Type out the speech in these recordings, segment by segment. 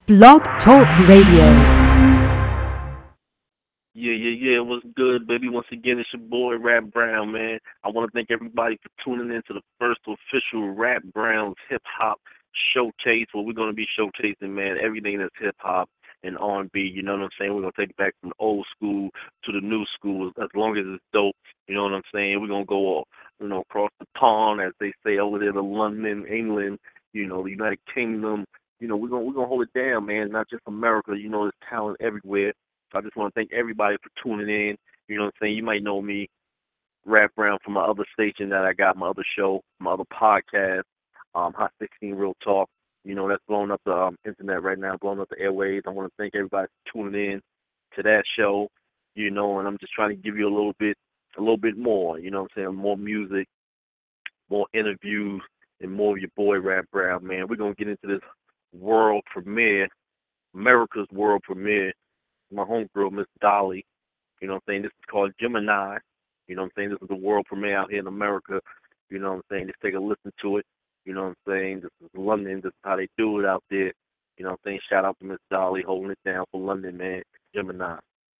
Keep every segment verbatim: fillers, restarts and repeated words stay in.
Blog Talk Radio. Yeah, yeah, yeah. What's good, baby? Once again, it's your boy Rap Brown, man. I want to thank everybody for tuning in to the first official Rap Brown's hip hop showcase, where we're going to be showcasing, man, everything that's hip hop and R and B. You know what I'm saying? We're going to take it back from the old school to the new school, as long as it's dope. You know what I'm saying? We're going to go, all, you know, across the pond, as they say over there to London, England. You know, the United Kingdom. You know, we're gonna we're gonna hold it down, man. Not just America. You know, there's talent everywhere. So I just want to thank everybody for tuning in. You know what I'm saying? You might know me, Rap Brown, from my other station that I got, my other show, my other podcast, um, Hot sixteen Real Talk. You know, that's blowing up the um, internet right now, blowing up the airwaves. I want to thank everybody for tuning in to that show. You know, and I'm just trying to give you a little bit, a little bit more. You know what I'm saying? More music, more interviews, and more of your boy Rap Brown, man. We're gonna get into this world premiere, America's world premiere. My homegirl, Miss Dolly. You know what I'm saying? This is called Gemini. You know what I'm saying? This is the world premiere out here in America. You know what I'm saying? Just take a listen to it. You know what I'm saying? This is London. This is how they do it out there. You know what I'm saying? Shout out to Miss Dolly holding it down for London, man. Gemini.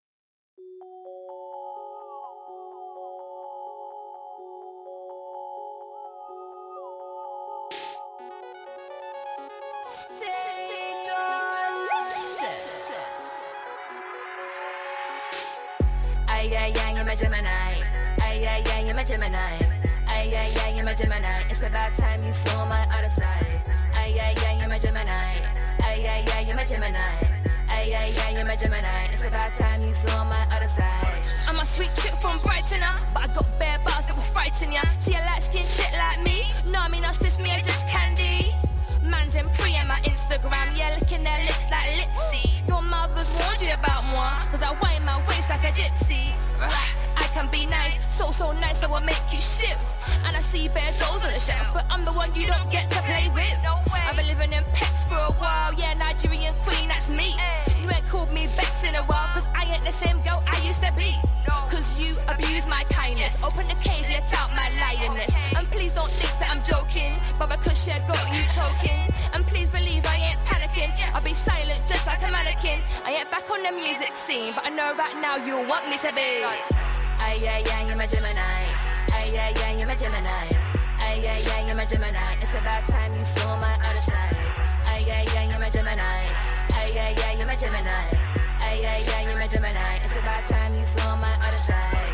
Ay, ay, ay, you're my Gemini. Ay, ay, ay, you're my Gemini. Ay, ay, ay, you're my Gemini. It's about time you saw my other side. Ay, ay, ay, you're my Gemini. Ay, ay, ay, you're my Gemini. Ay, ay, ay, you're my Gemini. It's about time you saw my other side. I'm a sweet chick from Brighton, uh, but I got bare bars that will frighten ya. See a light skinned chick like me? No, I mean, I'll stitch me, I just candy. Man, them pre on my Instagram, yeah, licking their lips like Lipsy. Your mother's warned you about moi, cause I wind my waist like a gypsy. I can be nice, so, so nice, I will make you shift. And I see bare dolls on the shelf, but I'm the one you don't get to play with. I've been living in pets for a while, yeah, Nigerian queen, that's me. You ain't called me Bex in a while, cause I ain't the same girl I used to be. Cause you abuse my kindness, open the cage, let out my lioness. And please don't think that I'm joking, but because she got you choking. And please believe I ain't panicking, I'll be silent just like a mannequin. I ain't back on the music scene, but I know right now you want me to be. Ay, ay, ay, you're my Gemini. Ay, ay, ay, you're my Gemini. Ay, ay, ay, you're my Gemini. It's about time you saw my other side. Ay, ay, ay, you're my Gemini. Ay, ay, ay, you're my Gemini. Ay, ay, ay, you're my Gemini. It's about time you saw my other side.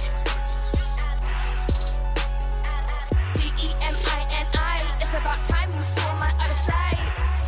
G E M I N I. It's about time you saw my other side.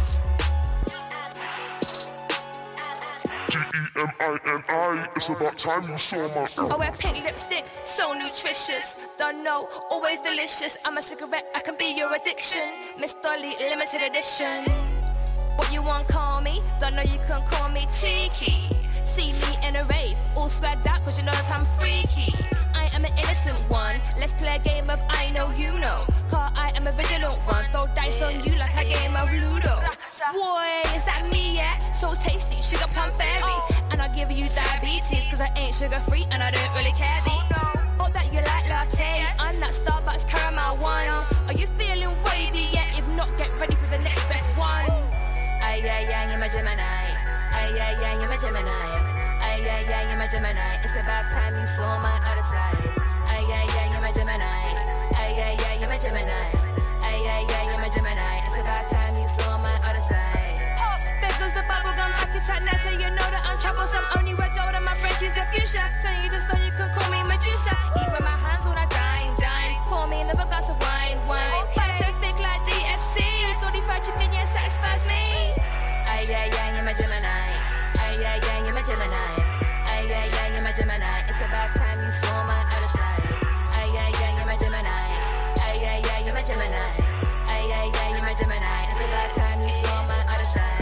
G E M I N I, it's about time you saw my... I wear pink lipstick, so nutritious. Don't know, always delicious. I'm a cigarette, I can be your addiction. Miss Dolly, limited edition. What you want, call me? Don't know you can call me cheeky. See me in a rave, all swagged out cause you know that I'm freaky. I am an innocent one, let's play a game of I know you know. Cause I am a vigilant one, throw dice on you like a game of Ludo. Boy, is that me, yeah? So tasty, sugar plum berry. And I'll give you diabetes cause I ain't sugar free and I don't really care. Hope that you like latte, I'm that Starbucks caramel one. Are you feeling wavy yet? If not, get ready for the next best one. Ay, ay, ay, you're my Gemini. Ay, ay, ay, you're my Gemini. Ay, ay, ay, you're my Gemini. It's about time you saw my other side. Ay, ay, ay, you're my Gemini. Ay, ay, ay, you're my Gemini. Ay, ay, ay, you're my Gemini. It's about time you saw my other side. Pop, there goes the bubblegum, pack it tight now so you know that I'm troublesome. Only wear gold on my Frenchies if you should. Tell you the story, you could call me Medusa. Eat with my hands when I dine, dine. Pour me another glass of wine, wine. Body so thick like D F C. Dirty fried chicken, yeah, satisfies me. Ay, ay, ay, you're my Gemini. Ay, ay, ay, you're my Gemini. Ay, ay, ay, you're my Gemini. It's about time you saw my other side. Ay, ay, ay, you're my Gemini. Ay, ay, ay, you're my Gemini. Ay, ay, ay, you're my Gemini. It's about time you saw my other side.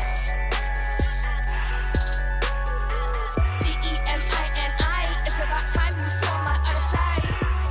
G E M I N I. It's about time you saw my other side.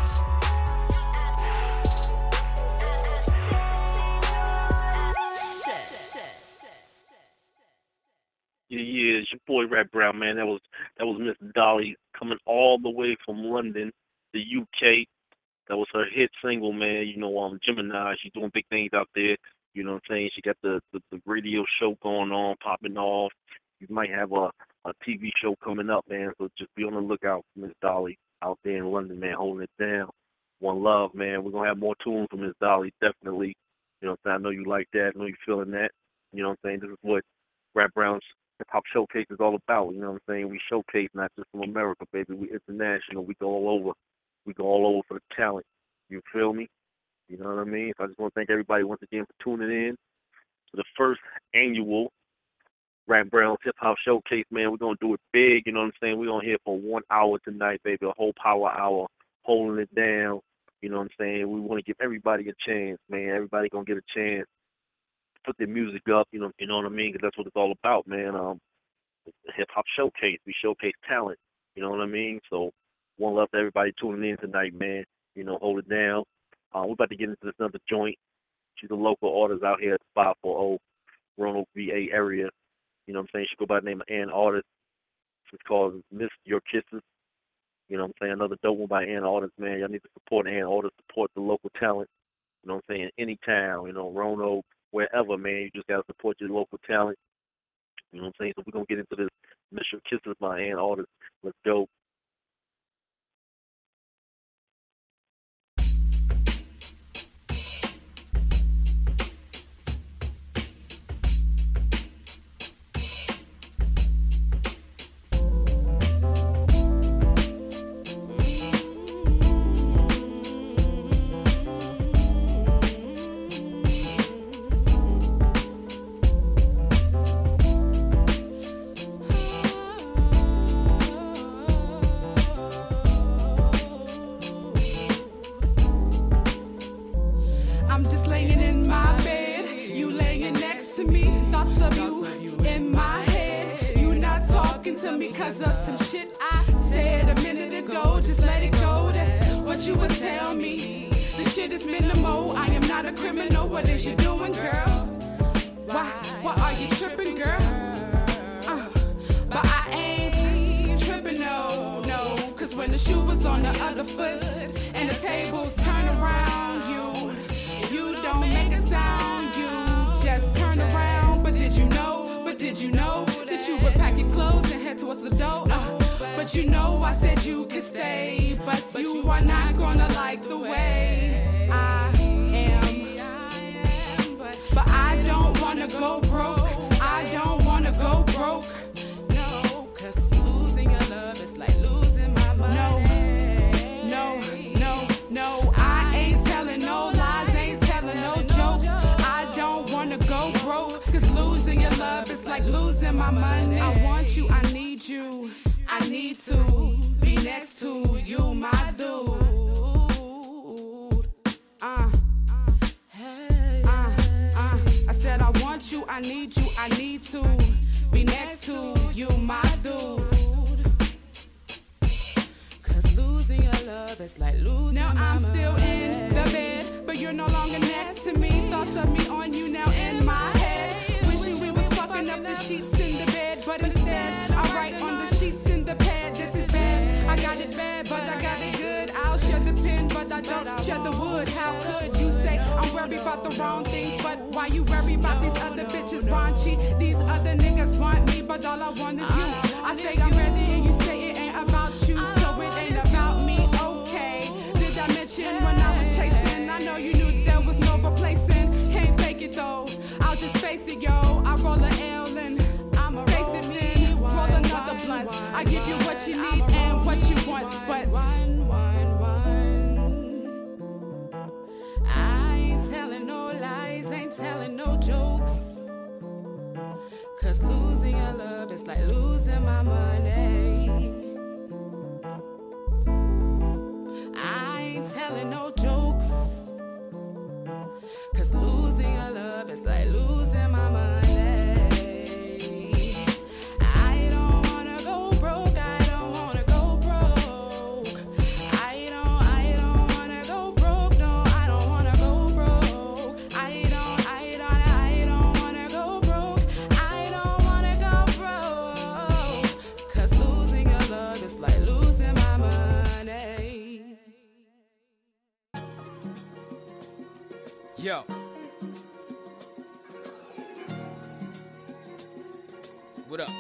Yeah, yeah, it's your boy Rap Brown, man. That was that was Miss Dolly coming all the way from London, the U K. That was her hit single, man. You know, um, Gemini. She's doing big things out there. You know what I'm saying? She got the, the, the radio show going on, popping off. You might have a, a T V show coming up, man. So just be on the lookout for Miss Dolly out there in London, man, holding it down. One love, man. We're going to have more tunes from Miss Dolly, definitely. You know what I'm saying? I know you like that. I know you're feeling that. You know what I'm saying? This is what Rap Brown's Hip Hop Showcase is all about. You know what I'm saying? We showcase not just from America, baby. We international. We go all over. We go all over for the talent. You feel me? You know what I mean? So I just want to thank everybody once again for tuning in to the first annual Rap Brown's Hip Hop Showcase, man. We're going to do it big. You know what I'm saying? We're going to hear for one hour tonight, baby. A whole power hour, holding it down. You know what I'm saying? We want to give everybody a chance, man. Everybody going to get a chance to put their music up, you know, you know what I mean? Because that's what it's all about, man. Um, Hip Hop Showcase. We showcase talent. You know what I mean? So one love to everybody tuning in tonight, man. You know, hold it down. Uh, we're about to get into this other joint. She's a local artist out here at five forty Roanoke, V A area. You know what I'm saying? She go by the name of Ann Artist. It's called Miss Your Kisses. You know what I'm saying? Another dope one by Ann Artist, man. Y'all need to support Ann Artist, support the local talent. You know what I'm saying? Any town, you know, Roanoke, wherever, man. You just got to support your local talent. You know what I'm saying? So we're going to get into this Miss Your Kisses by Ann Artist. Let's go. Yo, What up?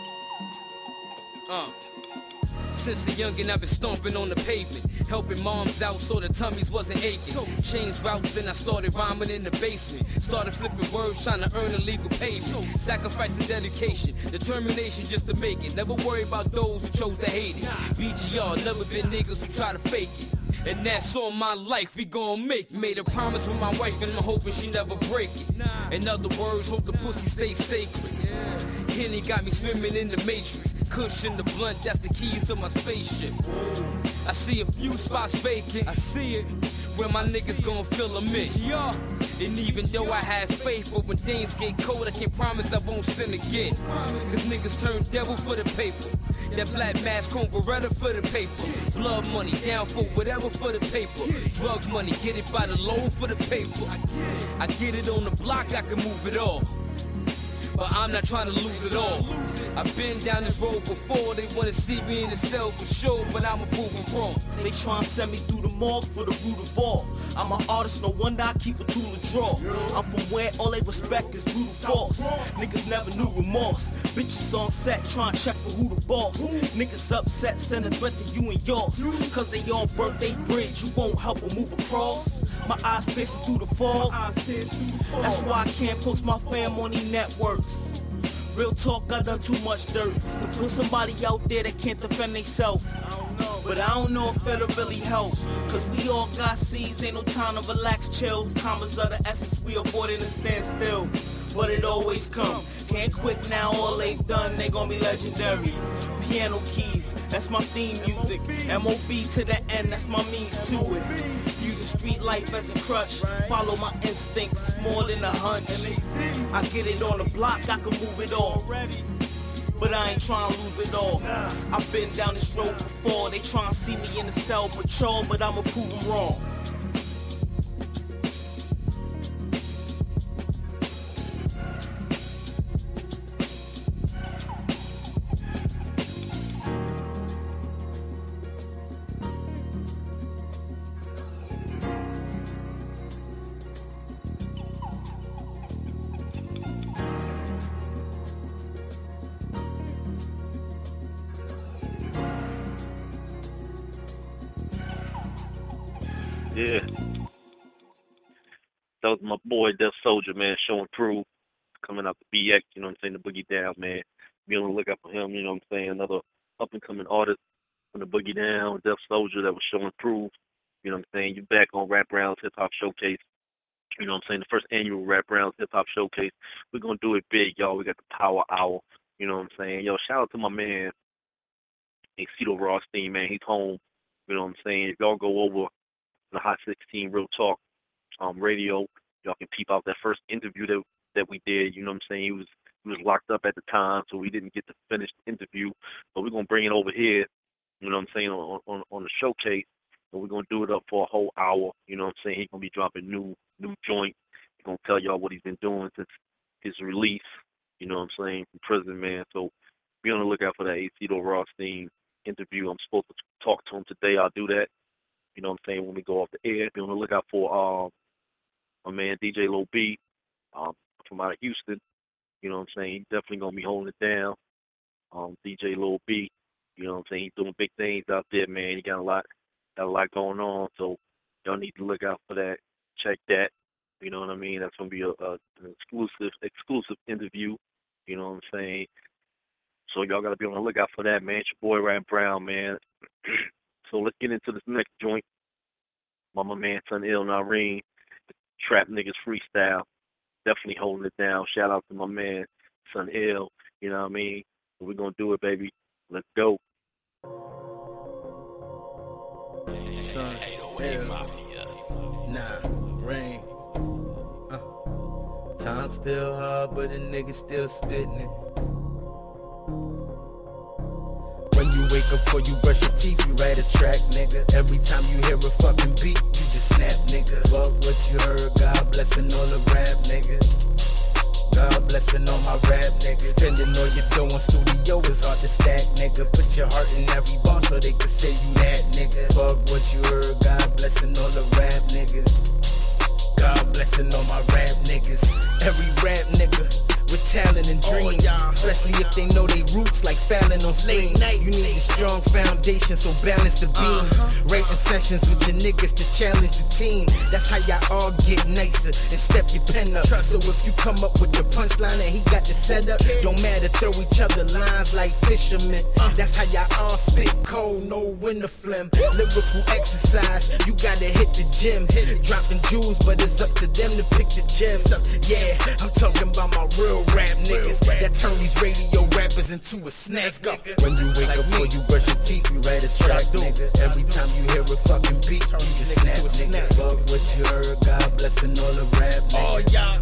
Uh. Since a youngin', I've been stomping on the pavement, helping moms out so the tummies wasn't aching. Changed routes, then I started rhyming in the basement. Started flipping words, trying to earn a legal payment. Sacrificing dedication, determination just to make it. Never worry about those who chose to hate it. B G R, never been niggas who try to fake it. And that's all my life, we gon' make. Made a promise with my wife and I'm hoping she never break it. In other words, hope the pussy stays sacred. Henny got me swimming in the matrix. Cushion the blunt, that's the keys to my spaceship. I see a few spots vacant, I see it, where my niggas gon' fill a miss. And even though I have faith, but when things get cold, I can't promise I won't sin again. Cause niggas turn devil for the paper. That black mask, chrome Beretta for the paper. Blood money, down for whatever for the paper. Drug money, get it by the loan for the paper. I get it on the block, I can move it all. But I'm not trying to lose it all. I've been down this road before. They wanna see me in the cell for sure, but I'ma prove them wrong. They tryna send me through the morgue for the root of all. I'm an artist, no wonder I keep a tool to draw. I'm from where all they respect is brutal force. Niggas never knew remorse. Bitches on set tryna check for who the boss. Niggas upset, send a threat to you and yours. Cause they all burnt they bridge, you won't help them move across. My eyes piercing through the fog. That's why I can't post my fam on these networks. Real talk, I done too much dirt to put somebody out there that can't defend themselves. But I don't know if it'll really help. Cause we all got seeds, ain't no time to relax, chill. Commas are the essence, we avoiding to stand still. But it always come. Can't quit now, all they've done, they gon' be legendary. Piano keys, that's my theme music. M O B to the end, that's my means to it. Using street life as a crutch, follow my instincts, it's more than a hunch. I get it on the block, I can move it all. But I ain't tryna lose it all. I've been down this road before, they tryna see me in the cell patrol, but I'ma prove them wrong. Yeah. That was my boy, Death Soldier, man, showing through, coming out the B X, you know what I'm saying, the Boogie Down, man. Be on the lookout for him, you know what I'm saying, another up-and-coming artist from the Boogie Down, Death Soldier, that was showing through, you know what I'm saying. You back on Rap Brown's Hip Hop Showcase, you know what I'm saying, the first annual Rap Brown's Hip Hop Showcase. We're going to do it big, y'all. We got the Power Hour, you know what I'm saying. Yo, shout out to my man, Cito Rothstein, man. He's home, you know what I'm saying. If y'all go over the Hot sixteen Real Talk um, radio, y'all can peep out that first interview that that we did. You know what I'm saying? He was he was locked up at the time, so we didn't get to finish the interview. But we're gonna bring it over here. You know what I'm saying, on on, on the showcase. So we're gonna do it up for a whole hour. You know what I'm saying? He's gonna be dropping new new joints. He's gonna tell y'all what he's been doing since his release. You know what I'm saying, from prison, man. So be on the lookout for that Cito Rothstein interview. I'm supposed to talk to him today. I'll do that. You know what I'm saying, when we go off the air. Be on the lookout for um, my man D J Lil B um, from out of Houston. You know what I'm saying? He's definitely going to be holding it down. Um, D J Lil B, you know what I'm saying? He's doing big things out there, man. He got a lot got a lot going on, so y'all need to look out for that. Check that. You know what I mean? That's going to be a, a, an exclusive exclusive interview. You know what I'm saying? So y'all got to be on the lookout for that, man. It's your boy, Rap Brown, man. So let's get into this next joint. My, my man, Son Ill Nareen, Trap Niggas Freestyle. Definitely holding it down. Shout out to my man, Son Ill. You know what I mean? We're going to do it, baby. Let's go. Son Ill. Nah, Rain. Uh. Time still hard, but the nigga still spitting it. When you wake up before you brush your teeth, you write a track, nigga. Every time you hear a fucking beat, you just snap, nigga. Fuck what you heard, God blessing all the rap niggas. God blessing all my rap niggas. Spending all your dough on studio is hard to stack, nigga. Put your heart in every bar so they can say you that, nigga. Fuck what you heard, God blessing all the rap niggas. God blessing all my rap niggas. Every rap nigga with talent and dreams, oh, yeah. Especially if they know they roots like Fallon on Late Night. You need a strong foundation, so balance the beams. Uh-huh. Writing sessions with your niggas to challenge the team. That's how y'all all get nicer and step your pen up. So if you come up with the punchline and he got the setup, don't matter, throw each other lines like fishermen. That's how y'all all spit cold, no winter phlegm. Lyrical exercise, you gotta hit the gym. Dropping jewels, but it's up to them to pick the gems. Yeah, I'm talking about my real rap niggas that turn these radio rappers into a snack. When you wake up before you brush your teeth, you write a track, nigga. Every time you hear a fucking beat, you just snap, nigga. Fuck what you heard, God blessing all the rap niggas. Oh, yeah.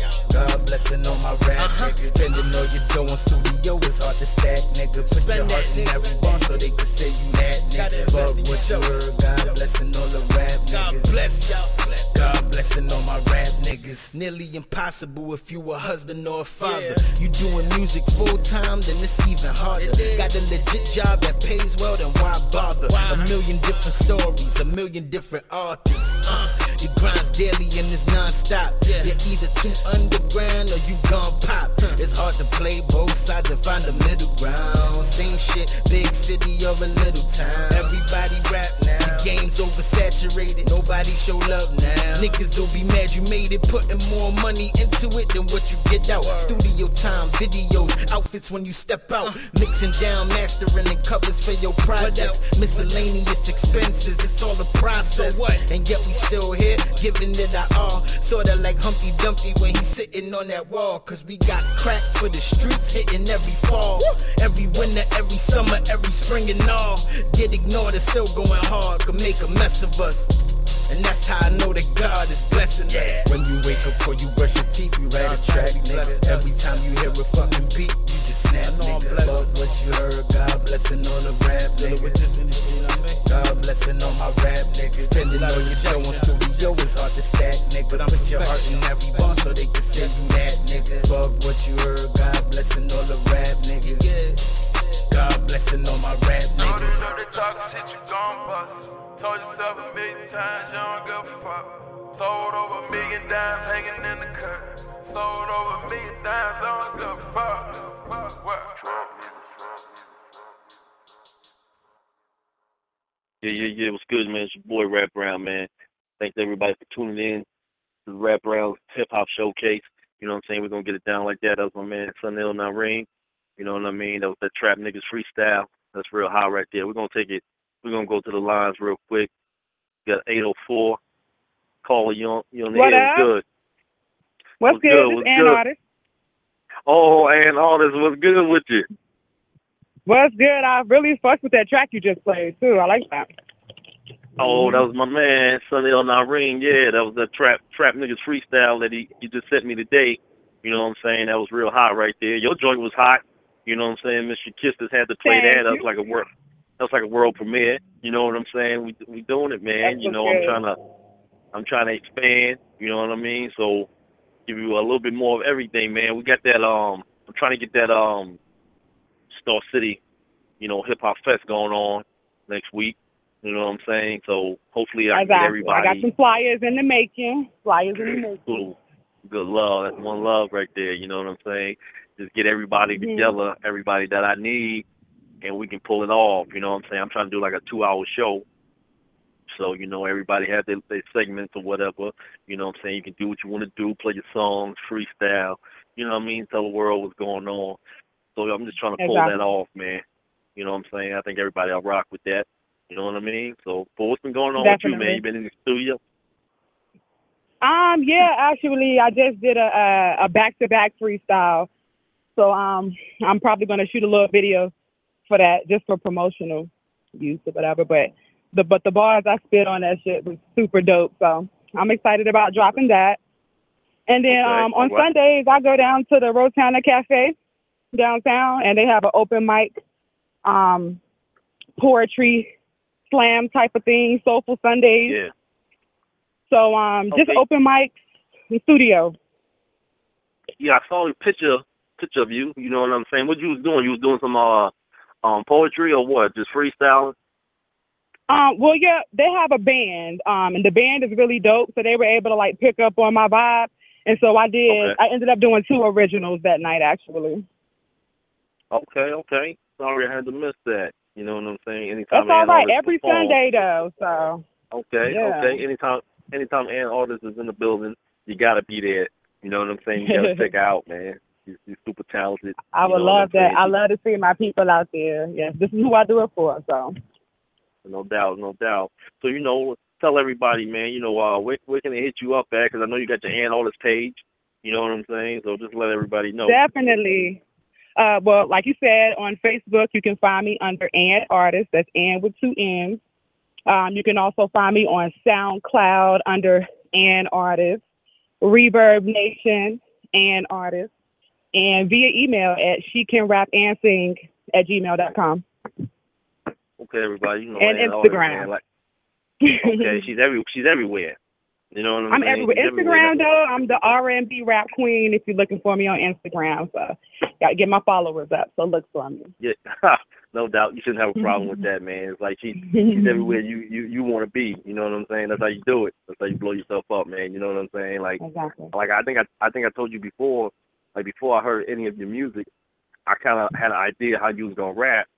God blessing all my rap uh-huh. niggas. Spending all your dough on studio, it's hard to stack, nigga. Put Spend your heart in every bar so they can say you that, nigga. Fuck what you heard, God blessing all the rap niggas. God bless y'all. God blessing all my rap niggas. Nearly impossible if you a husband or a father. Yeah. You doing music full time, then it's even harder. It Got a legit job that pays well, then why bother? Why? A million different stories, a million different authors. Uh, your grind's daily and it's non-stop. Yeah. You're either too underground or you gon' pop. Huh. It's hard to play both sides and find a middle ground. Same shit, big city or a little town. Everybody rap now. The game's oversaturated, nobody show love now. Niggas will be mad you made it, putting more money into it than what you get out. Word. Studio time, videos, outfits when you step out. Uh. Mixing down, mastering and covers for your projects. Miscellaneous expenses, it's all a process. So what? And yet we still here, giving it our all. Sorta like Humpty Dumpty when he's sitting on that wall. Cause we got crack for the streets, hitting every fall. Woo. Every winter, every summer, every spring and all. Get ignored, it's still going hard, could make a mess of us. And that's how I know that God is blessing yeah. us. When you wake up before you brush your teeth, you write a track, nigga. Every time you hear a fucking beat, you just snap, nigga. Fuck what you heard, God blessing all the rap niggas. God blessing all my rap niggas. Spending all your dough on studio, it's hard to stack, nigga. But I'm put your heart in every bar so they can say you that, nigga. Fuck what you heard, God blessing all the rap niggas. God blessing all my rap niggas. All this dirty talk shit you gon' bust. Told yourself a million times you don't give a fuck. Sold over a million dimes hanging in the cut. Sold over a million dimes, I don't give a fuck. Fuck what? Yeah, yeah, yeah. What's good, man? It's your boy Rap Brown, man. Thanks everybody for tuning in to the Rap Brown Hip Hop Showcase. You know what I'm saying? We're gonna get it down like that. That was my man Sunny L nine Ring. You know what I mean? That was that Trap Niggas freestyle. That's real high right there. We're gonna take it. We're going to go to the lines real quick. We got eight oh four. Caller, you on, you on the what air. Up? Good. What's, What's good? good? What's Ann Artist. Oh, Ann Artist. What's good with you? What's good? I really fucked with that track you just played, too. I like that. Oh, that was my man, Sunny L nine Ring. Yeah, that was that Trap Trap Niggas freestyle that he, he just sent me today. You know what I'm saying? That was real hot right there. Your joint was hot. You know what I'm saying? Mister Kisses had to play Thank that. That you. was like a work. That's like a world premiere. You know what I'm saying? We we doing it, man. That's you know, okay. I'm trying to I'm trying to expand. You know what I mean? So give you a little bit more of everything, man. We got that. Um, I'm trying to get that um Star City, you know, hip hop fest going on next week. You know what I'm saying? So hopefully I can get everybody. I got some flyers in the making. Flyers in the making. Cool. Good love. That's one love right there. You know what I'm saying? Just get everybody mm-hmm. together, everybody that I need. And we can pull it off, you know what I'm saying? I'm trying to do like a two-hour show. So, you know, everybody has their, their segments or whatever. You know what I'm saying? You can do what you want to do, play your songs, freestyle. You know what I mean? Tell the world what's going on. So I'm just trying to pull exactly. that off, man. You know what I'm saying? I think everybody will rock with that. You know what I mean? So, but what's been going on Definitely. with you, man? You been in the studio? Um, yeah, actually, I just did a, a, a back-to-back freestyle. So um, I'm probably going to shoot a little video for that, just for promotional use or whatever. But the but the bars I spit on that shit was super dope. So I'm excited about dropping that. And then okay. um, on right. Sundays, I go down to the Rotana Cafe downtown, and they have an open mic, um, poetry slam type of thing, Soulful Sundays. Yeah. So um, okay. just open mics in studio. Yeah, I saw a picture picture of you. You know what I'm saying? What you was doing? You was doing some uh um poetry or what? Just freestyling? Um, well, yeah, they have a band, um, and the band is really dope. So they were able to like pick up on my vibe, and so I did. Okay. I ended up doing two originals that night, actually. Okay, okay. Sorry I had to miss that. You know what I'm saying? Anytime That's all Ann right. Artist Every performs. Sunday though, so Okay, yeah. okay. Anytime anytime Ann Artist is in the building, you gotta be there. You know what I'm saying? You gotta check her out, man. She's, she's super talented. I You would know what love I'm that. saying? I love to see my people out there. Yes, this is who I do it for. So No doubt, no doubt. So, you know, tell everybody, man, you know, uh, where, where can they hit you up at? Because I know you got your Ann Artist page. You know what I'm saying? So just let everybody know. definitely. Uh, well, like you said, on Facebook, you can find me under Ann Artist. That's Ann with two N's. Um, you can also find me on SoundCloud under Ann Artist, Reverb Nation, Ann Artist, and via email at she can rap and sing at gmail dot com. Okay, everybody. You know, And Ann Artist, Instagram. man, like, okay, she's every she's everywhere. You know what I'm, I'm saying? everywhere. She's Instagram, everywhere. though, I'm the R and B rap queen if you're looking for me on Instagram. So, got to get my followers up. So, look for me. Yeah, no doubt. You shouldn't have a problem with that, man. It's like she, she's everywhere you, you, you want to be. You know what I'm saying? That's how you do it. That's how you blow yourself up, man. You know what I'm saying? Like, Exactly. like I think I, I think I told you before. Like before I heard any of your music, I kind of had an idea how you was gonna rap,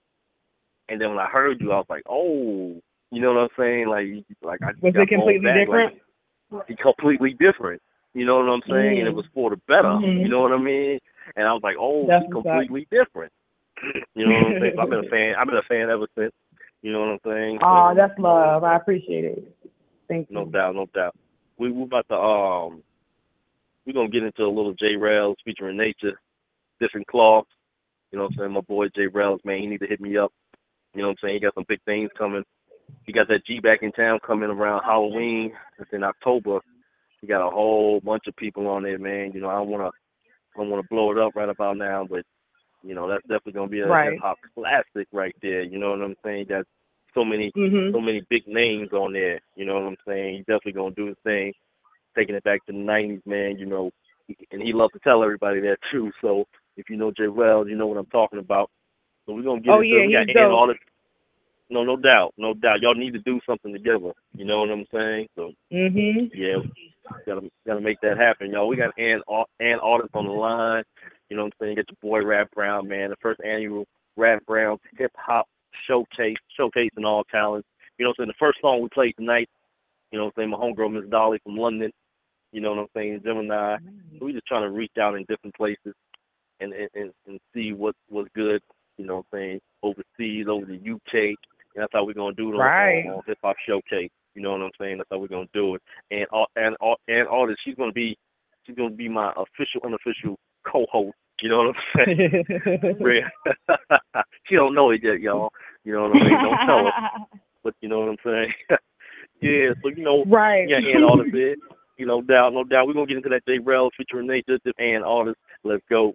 and then when I heard you, I was like, oh, you know what I'm saying? Like, like I Was got it completely back, different? Like, it's completely different. You know what I'm saying? Mm. And it was for the better. Mm-hmm. You know what I mean? And I was like, oh, That's it's what's up. completely different. You know what I'm saying? So I've been a fan. I've been a fan ever since. You know what I'm saying? Oh, So, that's love. I appreciate it. Thank you. no doubt, no doubt. We we about to um, we're gonna get into a little J Rails featuring Nature, different cloths. You know what I'm saying? My boy J Rails, man, he need to hit me up. You know what I'm saying? He got some big things coming. He got that G back in town coming around Halloween. It's in October. He got a whole bunch of people on there, man. You know, I don't wanna I don't wanna blow it up right about now, but you know, that's definitely gonna be a Right. hip hop classic right there. You know what I'm saying? Got so many Mm-hmm. so many big names on there. You know what I'm saying? He's definitely gonna do his thing, taking it back to the nineties, man. You know, and he loves to tell everybody that too. So if you know J Wells, you know what I'm talking about. So we're gonna get Oh, into yeah, we got he's Ann dope. Artist. No, no doubt, no doubt. Y'all need to do something together. You know what I'm saying? So Mm-hmm. yeah, gotta gotta make that happen, y'all. We got Ann Ann Artist on the line. You know what I'm saying? Get your boy Rap Brown, man. The first annual Rap Brown Hip Hop Showcase, showcasing all talents. You know what I'm saying? The first song we played tonight. You know what I'm saying? My homegirl Miss Dolly from London. You know what I'm saying? Gemini. So we just trying to reach out in different places and and, and, and see what what's good. You know what I'm saying? Overseas, over the U K. And that's how we're gonna do it on, Right. on, on Hip Hop Showcase. You know what I'm saying? That's how we're gonna do it. And and and Artist, she's gonna be she's gonna be my official, unofficial co-host. You know what I'm saying? Real- she don't know it yet, y'all. You know what I mean? Don't tell her. But you know what I'm saying? Yeah. So you know, Right. yeah, Ann Artist did. You know, doubt, no doubt. We're gonna get into that J Rel featuring Nature, this Ann Artist. Let's go.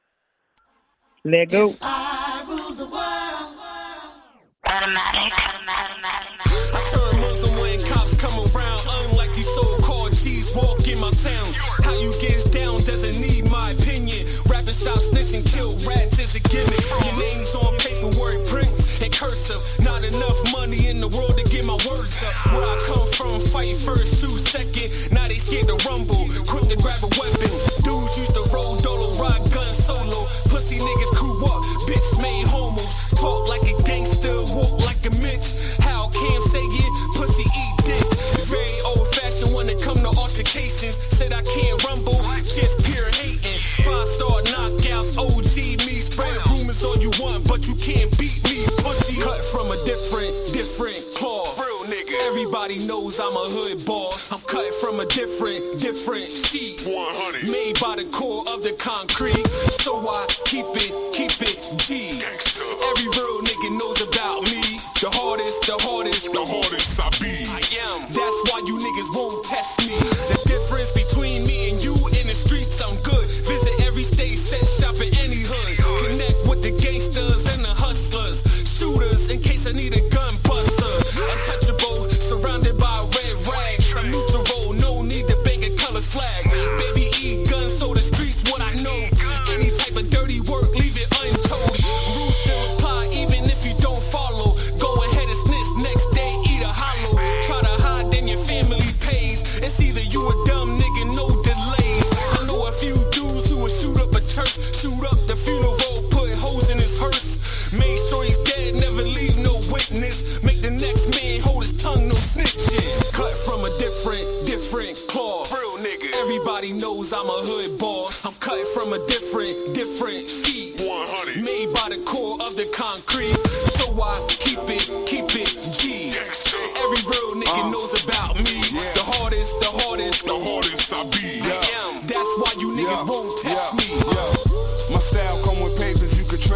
Let go. I rule the world. Automatic, automatic, I turn Muslim when cops come around. Unlike these so-called G's walk in my town. How you get down doesn't need my opinion. Rappers stop snitching, kill rats is a gimmick. Your name's on paperwork, print and cursive. Not enough money in the world to get my words up. Where I come from, fight first, shoot second. Now they scared to rumble, quick to grab a weapon. Dudes used to roll dolo, rock gun solo. Pussy niggas crew up, bitch made homos. Talk like a gangster, walk like a Mitch. How Cam say it, pussy eat dick. Very old fashioned when it come to altercations. Said I can't rumble, just pure hating. Five star knockouts, O G me. Spread rumors all you want, but you can't beat me, pussy. Cut from a different, different cloth. Real nigga. Everybody knows I'm a hood boss. I'm cut from a different, different sheet. one hundred. Made by the core of the concrete. So I keep it, keep it G. Gangsta. Every real nigga knows about me. The hardest, the hardest, the hardest I be. I am. That's why you niggas won't test me. The difference between me and you in the streets, I'm good. Visit every state, set shop in any hood. Connect with the gangsters and the hustlers. Shooters in case I need a gun buster. Untouchable, surrounded by red rags. I'm neutral, no need to bang a color flag. Baby eat guns, so the streets what I know. Any type of dirty work, leave it untold. Rules still apply even if you don't follow. Go ahead and snitch, next day eat a hollow. Try to hide, then your family pays. It's either you a dumb nigga, no delays. I know a few dudes who will shoot up a church, shoot up the funeral, put holes in his hearse.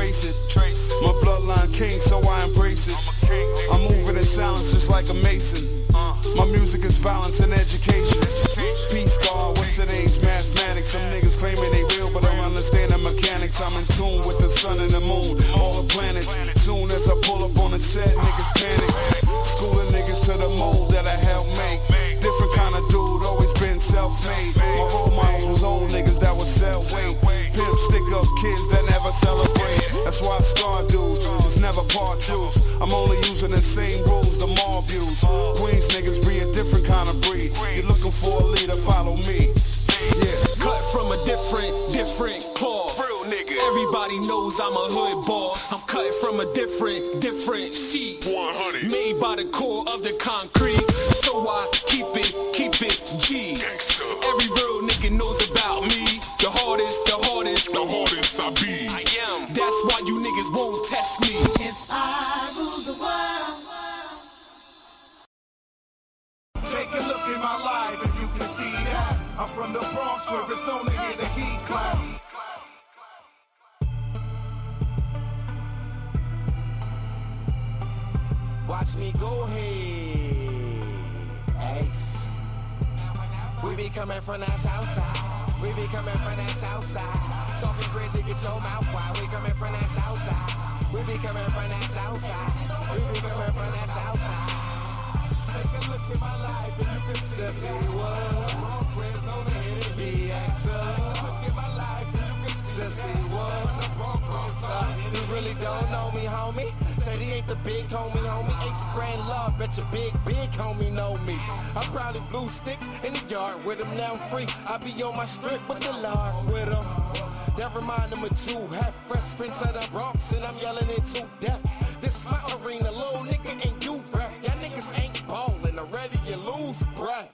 trace it. My bloodline king, so I embrace it. I'm moving in silence just like a mason. My music is violence and education. Peace God, what's the names? Mathematics. Some niggas claiming they real, but don't understand the mechanics. I'm in tune with the sun and the moon, all the planets. Soon as I pull up on the set, niggas panic. Schooling niggas to the mold that I helped make. Different kind of dude, always been self-made. My role models was old niggas that would sell weight. Pimp stick up kids that never celebrate. That's why scar dudes is never part truths. I'm only using the same rules the mob use. Queens niggas be a different kind of breed. You're looking for a leader, follow me. Yeah. Cut from a different, different cloth. Real nigga. Everybody knows I'm a hood boss. I'm cut from a different, different sheet. one hundred. Made by the core of the concrete. So I keep it, keep it G. Gangsta. Every real nigga knows about me. The hardest, the hardest, the hardest I be. I am. That's why you niggas won't test me. If I rule the world. Take a look at my life and you can see that I'm from the Bronx where it's known to hear the heat clap. Watch me go ahead, Ace. We be coming from that south side. We be coming from that south side. Talking crazy, get your mouth wide. We coming from that south side. We be coming from that south side. We be coming from that south side. Take a look at my life and you can see what Bronx where's known to hit it. Be actor. Look at my life and you can see what the Bronx where's up. You really don't know me, homie. Said he ain't the big homie, homie. Ain't spraying love, bet your big, big homie know me. I probably blew sticks in the yard with him, now I'm free. I be on my strip with the Lord with him. That remind him of Jew, half fresh prince of the Bronx, and I'm yelling it to death. This my arena, little nigga, and you ref. Y'all niggas ain't ballin', already you lose breath.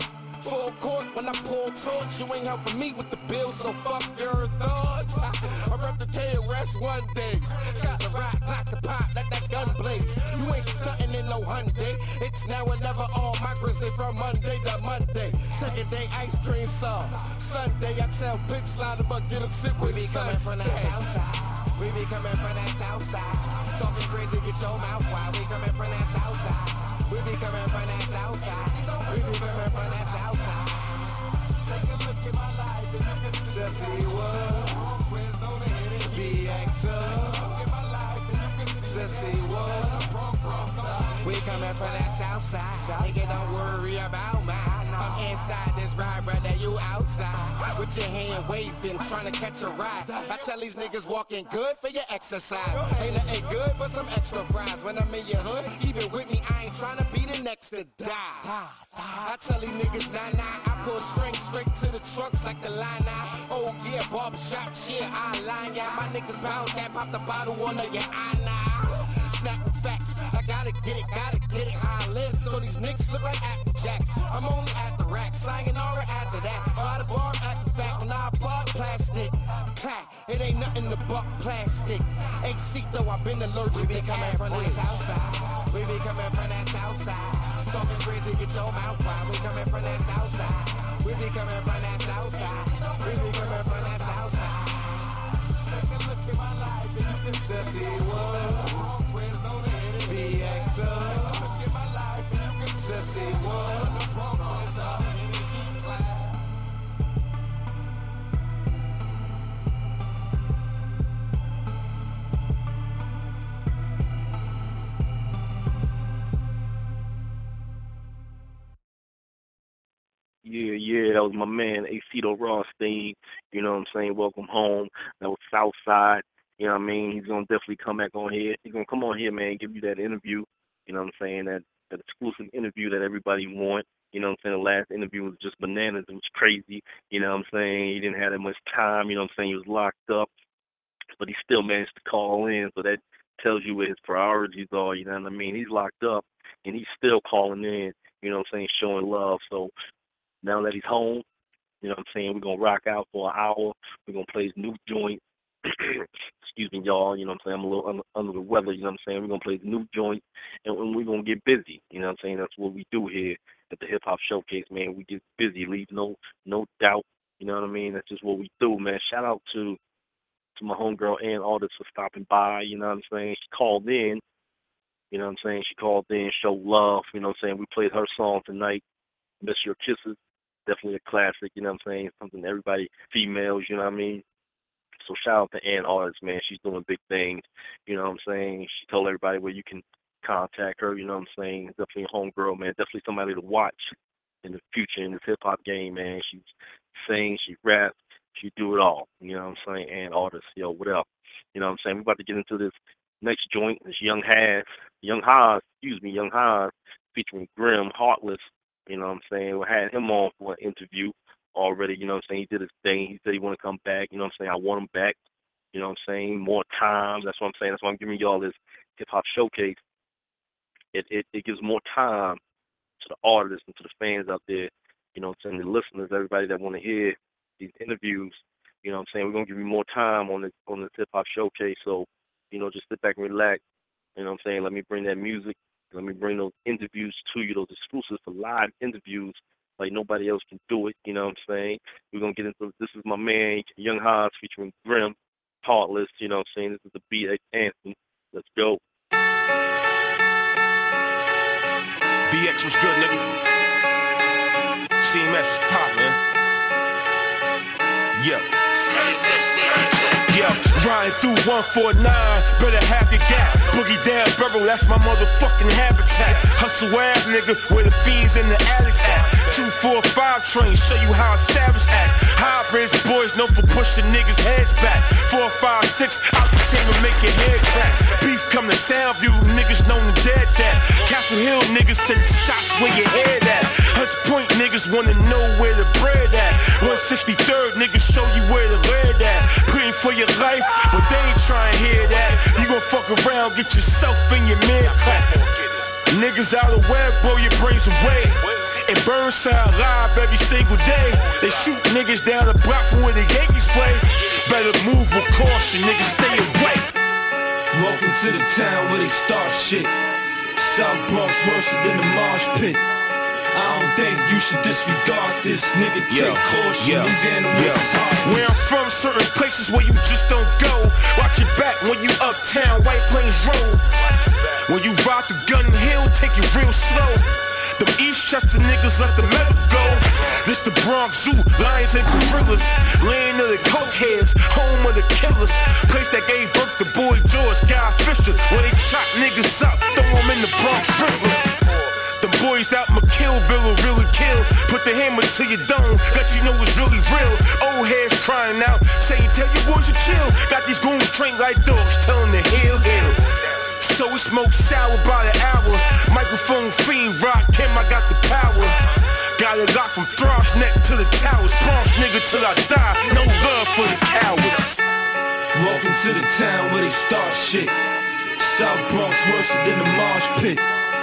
Full court when I pull torch, you ain't helping me with the bill, so fuck your thoughts. I rep the K O S one day. Scott the rock, knock the pop, let that gun blaze. You ain't stuntin' in no Hyundai. It's now or never all my grizzly from Monday to Monday. Check it, they ice cream sub. Sunday, I tell Big Slide about get him sit with me. We be coming from that south side. We be coming from that south side. Talking crazy, get your mouth wide. We coming from that south side. We be coming from that south side. We be coming from that south side. Take a look at my life and you can see what Bronx where's known to hit it. Be actor. Look at my life and you can see what Bronx where's up. We coming from that south side. Nigga, don't worry about mine. I'm inside this ride, brother, you outside. With your hand waving, trying to catch a ride. I tell these niggas walking good for your exercise. Ain't nothing good but some extra fries. When I'm in your hood, even with me, I ain't trying to be the next to die. I tell these niggas nah nah, I pull strings straight to the trucks like the line now. Oh yeah, barbershop, yeah, I line, yeah. My niggas bound that, pop the bottle on your eye now. Snap with facts, I gotta get it, gotta get it how I live. So these niggas look like Apple Jacks. I'm only at the rack, sayonara after that. By the bar, at the fact, when I plug plastic. Clack, it ain't nothing to buck plastic. A C though, I've been allergic. We be coming from that south side. We be coming from that south side. Talking crazy, get your mouth wide. We coming from that south side. We be coming from that south side. We be coming from that south side. Take a look at my life and you can see what Bronx where's known to hit it. Be actor. Look at my life and you can see what the Bronx where's up. Yeah, yeah, that was my man, Acito Rothstein. You know what I'm saying? Welcome home. That was Southside. You know what I mean? He's going to definitely come back on here. He's going to come on here, man, and give you that interview. You know what I'm saying? That, that exclusive interview that everybody wants. You know what I'm saying? The last interview was just bananas. It was crazy. You know what I'm saying? He didn't have that much time. You know what I'm saying? He was locked up. But he still managed to call in. So that tells you what his priorities are. You know what I mean? He's locked up, and he's still calling in. You know what I'm saying? Showing love. So now that he's home, you know what I'm saying, we're going to rock out for an hour. We're going to play his new joint. Excuse me, y'all. You know what I'm saying? I'm a little under, under the weather. You know what I'm saying? We're going to play his new joint, and, and we're going to get busy. You know what I'm saying? That's what we do here at the Hip Hop Showcase, man. We get busy, leave no no doubt. You know what I mean? That's just what we do, man. Shout out to to my homegirl and artist for stopping by. You know what I'm saying? She called in. You know what I'm saying? She called in, showed love. You know what I'm saying? We played her song tonight, Miss Your Kisses. Definitely a classic. You know what I'm saying? Something everybody, females, you know what I mean? So shout out to Ann Artist, man. She's doing big things. You know what I'm saying? She told everybody where you can contact her. You know what I'm saying? Definitely a homegirl, man. Definitely somebody to watch in the future in this hip-hop game, man. She sings, she raps, she do it all. You know what I'm saying? Ann Artist, yo, what up? You know what I'm saying? We're about to get into this next joint. This Young Haas, Young Haas, excuse me, Young Haas, featuring Grim, Heartless. You know what I'm saying? We had him on for an interview already, you know what I'm saying? He did his thing. He said he want to come back. You know what I'm saying? I want him back. You know what I'm saying? More time. That's what I'm saying. That's why I'm giving y'all this hip-hop showcase. It, it it gives more time to the artists and to the fans out there, you know what I'm saying, the listeners, everybody that want to hear these interviews. You know what I'm saying? We're going to give you more time on this, on this hip-hop showcase. So, you know, just sit back and relax. You know what I'm saying? Let me bring that music. Let me bring those interviews to you, those exclusives for live interviews like nobody else can do it. You know what I'm saying? We're going to get into this. Is my man, Young Haas, featuring Grim, Heartless. You know what I'm saying? This is the B X anthem. Let's go. B X was good, nigga. C M S is pop, man. Yo. Yo, riding through one forty-nine, better have your gap. Boogie down, Burrow, that's my motherfucking habitat. Hustle ass nigga, where the fiends and the addicts at. two four five train, show you how a savage act. Hybrids, boys known for pushing niggas' heads back. four five six, out the chamber, make your head crack. Beef come to Soundview, niggas known to dead that. Castle Hill niggas send shots where your head at. Hunts Point niggas wanna know where the bread at. one sixty-third niggas show you where the lead at. Praying for your life, but they ain't trying to hear that. You gon' fuck around, get yourself in your man crack. Niggas out of web, blow your brains away. And Burnside live every single day. They shoot niggas down the block from where the Yankees play. Better move with caution, niggas stay away. Welcome to the town where they start shit. South Bronx worse than the Marsh Pit. I don't think you should disregard this, nigga. Take yo, caution, yo, these animals yo. Is hard. Where I'm from, certain places where you just don't go. Watch your back when you uptown, White Plains Road. When you rock the Gun Hill, take it real slow. Them Eastchester niggas let the metal go. This the Bronx Zoo, lions and gorillas. Land of the cokeheads, home of the killers. Place that gave birth to Boy George, Guy Fisher. Where they chop niggas up, throw them in the Bronx River. The boys out McKillville will really kill. Put the hammer to your dome, let you know it's really real. Old heads crying out, saying tell your boys to chill. Got these goons trained like dogs, telling them heal, heal. So we smoke sour by the hour. Microphone fiend, rock him, I got the power. Got it locked from Throsh Neck to the towers. Bronx nigga till I die, no love for the cowards. Welcome to the town where they start shit. South Bronx worse than the Marsh Pit.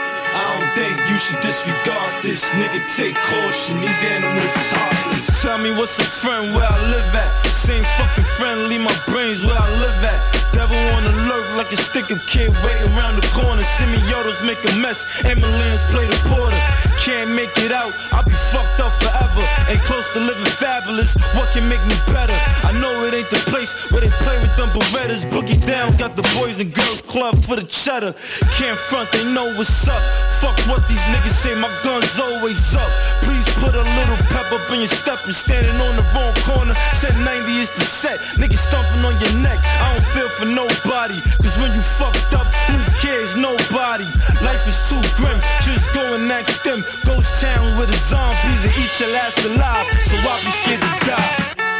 I don't think you should disregard this, nigga. Take caution, these animals is heartless. Tell me what's a friend where I live at. Same fucking friend, leave my brains where I live at. Devil on alert like a stick-up kid waiting around the corner. Semi-autos make a mess, ambulance play the porter. Can't make it out, I'll be fucked up forever. Ain't close to living fabulous, what can make me better? I know it ain't the place where they play with them Berettas. Boogie down, got the boys and girls club for the cheddar. Can't front, they know what's up. Fuck what these niggas say, my gun's always up. Please put a little pep up in your step. You're standing on the wrong corner. Set ninety is the set. Niggas stomping on your neck. I don't feel for nobody. Cause when you fucked up, who cares? Nobody. Life is too grim. Just go and ask them. Ghost town with the zombies and eat your last alive. So I'll be scared to die.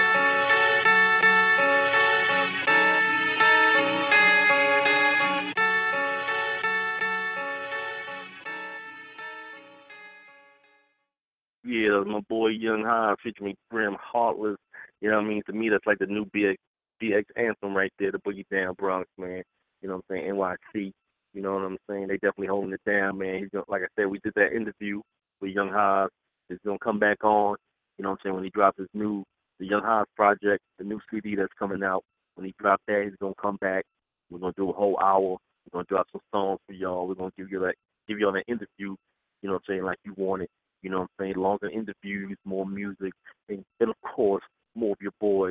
Yeah, my boy Young Haas featuring Grim, Heartless. You know what I mean? To me, that's like the new B X, B X anthem right there, the Boogie Down Bronx, man. You know what I'm saying? N Y C. You know what I'm saying? They definitely holding it down, man. He's gonna, like I said, we did that interview with Young Haas. He's going to come back on, you know what I'm saying, when he drops his new, the Young Haas project, the new C D that's coming out. When he drops that, he's going to come back. We're going to do a whole hour. We're going to drop some songs for y'all. We're going to give you that, give y'all that interview, you know what I'm saying, like you wanted. You know what I'm saying? Longer interviews, more music, and, and of course, more of your boy,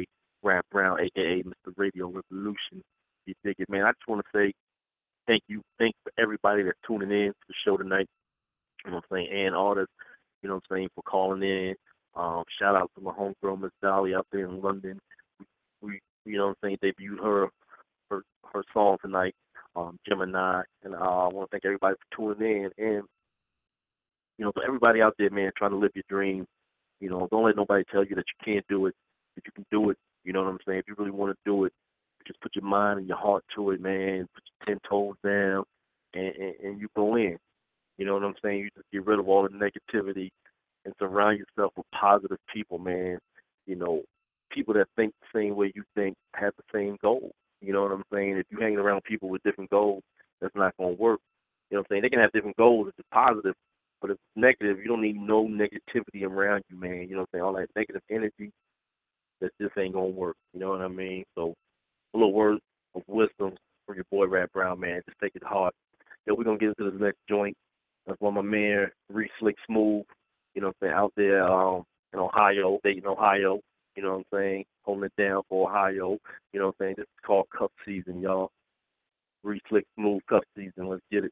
Rap Brown, a k a. Mister Radio Revolution. You dig it, man. I just want to say thank you. Thanks for everybody that's tuning in to the show tonight. You know what I'm saying? And all this, you know what I'm saying, for calling in. Um, shout out to my homegirl, Miss Dolly, out there in London. We, we you know what I'm saying, debuted her her, her song tonight, um, Gemini. And uh, I want to thank everybody for tuning in. And, you know, for everybody out there, man, trying to live your dreams, you know, don't let nobody tell you that you can't do it, that you can do it. You know what I'm saying? If you really want to do it, just put your mind and your heart to it, man. Put your ten toes down, and, and, and you go in. You know what I'm saying? You just get rid of all the negativity and surround yourself with positive people, man. You know, people that think the same way you think, have the same goals. You know what I'm saying? If you're hanging around people with different goals, that's not going to work. You know what I'm saying? They can have different goals if it's positive, but if it's negative, you don't need no negativity around you, man. You know what I'm saying? All that negative energy, that just ain't going to work. You know what I mean? So a little word of wisdom from your boy Rap Brown, man. Just take it to heart. Yo, we're going to get into this next joint. That's one of my man, Reese Slick Smooth, you know what I'm saying, out there um, in Ohio, Dayton, Ohio, you know what I'm saying, holding it down for Ohio, you know what I'm saying. This is called Cuff Season, y'all. Reese Slick Smooth, Cuff Season. Let's get it.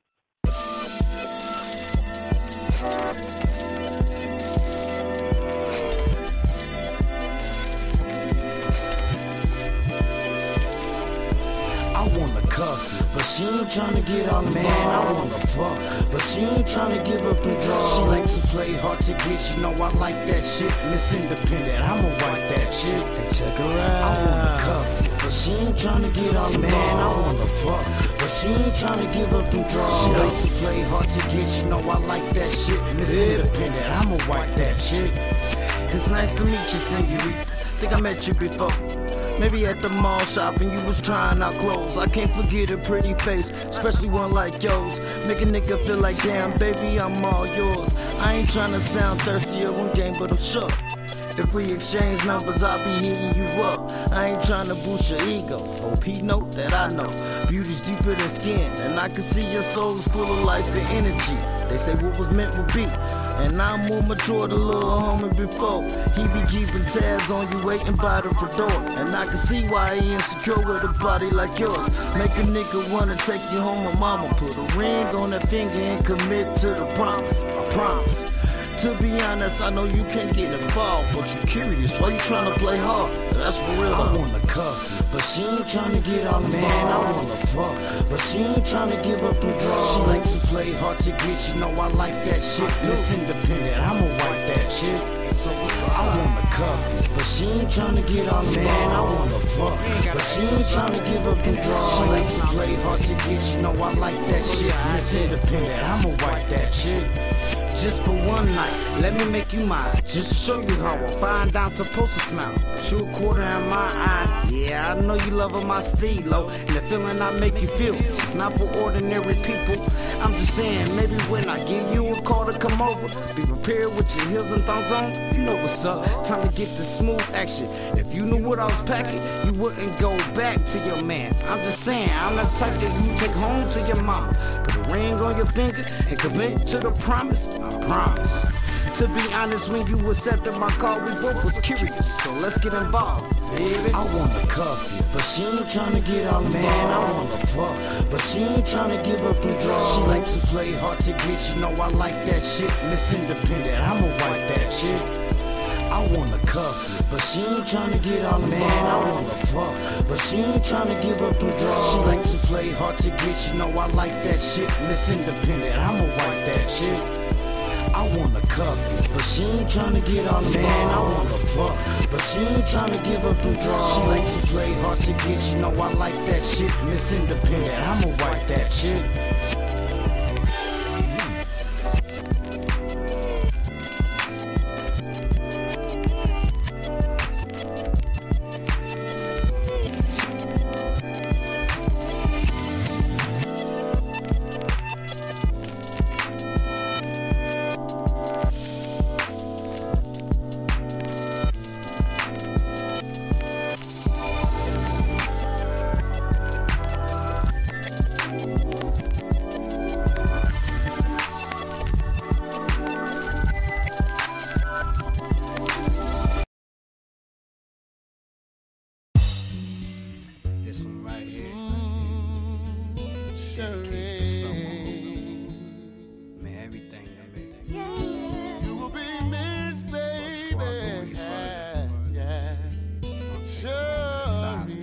I wanna cuff you, but she ain't tryna get all man. I wanna fuck, but she ain't tryna give up them draws. She likes to play hard to get, you know I like that shit. Miss Independent, I'ma wipe that chick and check her out. I wanna cuff you, but she ain't tryna get all man. I wanna fuck, but she ain't tryna give up them draws. She likes to play hard to get, you know I like that shit. Miss Independent, I'ma wipe that chick. It's nice to meet you, Senorita. Think I met you before. Maybe at the mall shopping, you was trying out clothes. I can't forget a pretty face, especially one like yours. Make a nigga feel like, damn, baby, I'm all yours. I ain't trying to sound thirsty or one game, but I'm sure if we exchange numbers, I'll be hitting you up. I ain't trying to boost your ego. O P note that I know beauty's deeper than skin, and I can see your soul's full of life and energy. They say what was meant will be, and I'm more mature than little homie before. He be keeping tabs on you, waiting by the front door, and I can see why he insecure with a body like yours. Make a nigga wanna take you home, my mama put a ring on that finger and commit to the promise. I promise. To be honest, I know you can't get involved, but you curious. Why you tryna play hard? That's for real. I wanna cuff you, but she ain't tryna get all man. I wanna fuck, but she ain't tryna give up them draws. She likes to play hard to get, you know I like that shit. Miss Independent, I'ma wipe that shit. I wanna cuff you, but she ain't tryna get all man. I wanna fuck, but she ain't tryna give up them draws. She likes to play hard to get, you know I like that shit. Miss Independent, I'ma wipe that shit. Just for one night, let me make you mine. Just show you how a fine dime supposed to smell. Shoot a quarter in my eye. Yeah, I know you loving my stilo, and the feeling I make you feel, it's not for ordinary people. I'm just saying, maybe when I give you a call to come over, be prepared with your heels and thongs on. You know what's up, time to get the smooth action. If you knew what I was packing, you wouldn't go back to your man. I'm just saying, I'm the type that you take home to your mama. Put a ring on your finger and commit to the promise. I promise. To be honest, when you accepted my call, we both was curious, so let's get involved, baby. I wanna cuff you, but she ain't tryna get all man. I wanna fuck, but she ain't tryna give up them draws. She likes to play hard to get, you know I like that shit. Miss Independent, I'ma wipe that shit. I wanna cuff you, but she ain't tryna get all man. I wanna fuck, but she ain't tryna give up them draws. She likes to play hard to get, you know I like that shit. Miss Independent, I'ma wipe that shit. I wanna cuff you, but she ain't tryna get all man. I wanna fuck, but she ain't tryna give up them draws. She likes to play hard to get, you know I like that shit. Miss Independent, I'ma wipe that shit. dedicated to someone. Man, everything, everything. Yeah. You will be missed, baby. Yeah, yeah. Sure.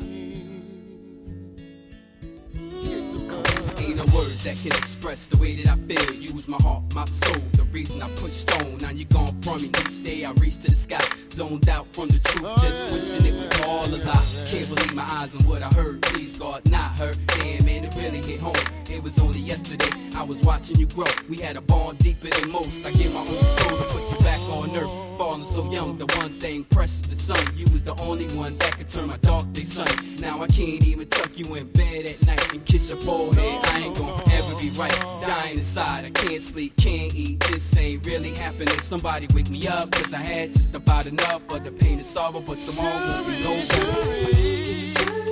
Ain't no words that can express the way that I feel. You was my heart, my soul, the reason I pushed on. Now you're gone from me. Each day I reach to the sky, zoned out from the truth, oh, just wishing it was all a lie. Can't believe my eyes on what I heard. Please God, not her. Damn man, it really hit home. It was only yesterday I was watching you grow. We had a bond deeper than most. I give my own soul to put you back on earth. Falling so young, the one thing precious, the sun. You was the only one that could turn my dark day sunny. Now I can't even tuck you in bed at night and kiss your forehead. I ain't gonna ever be right. Dying inside, I can't sleep, can't eat. This ain't really happening. Somebody wake me up, cause I had just about enough of the pain and sorrow, but tomorrow won't be no better.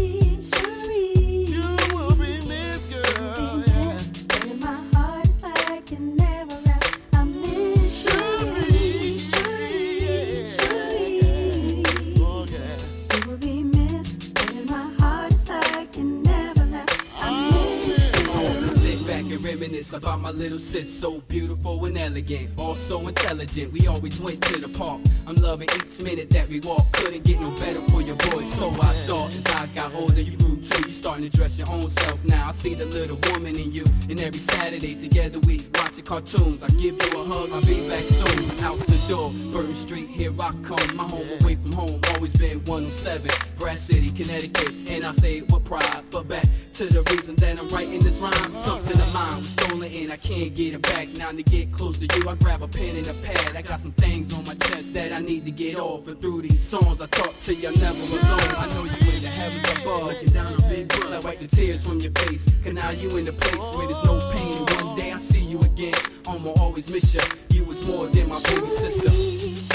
Reminisce about my little sis, so beautiful and elegant, also intelligent. We always went to the park. I'm loving each minute that we walk. Couldn't get no better for your voice, so I thought as I got older, you grew too. You starting to dress your own self now. I see the little woman in you, and every Saturday together we watching cartoons. I give you a hug, I'll be back soon. Out the door, Burton Street, here I come. My home away from home, always been one oh seven, Brass City, Connecticut, and I say it with pride. But back to the reason that I'm writing this rhyme, something of mine was stolen and I can't get it back. Now to get close to you, I grab a pen and a pad. I got some things on my chest that I need to get off, and through these songs I talk to you, never alone. I know you in the heavens above, looking down on big brother, I wipe the tears from your face. Cause now you in the place where there's no pain, and one day I see you again, I'ma always miss you. You was more than my baby sister.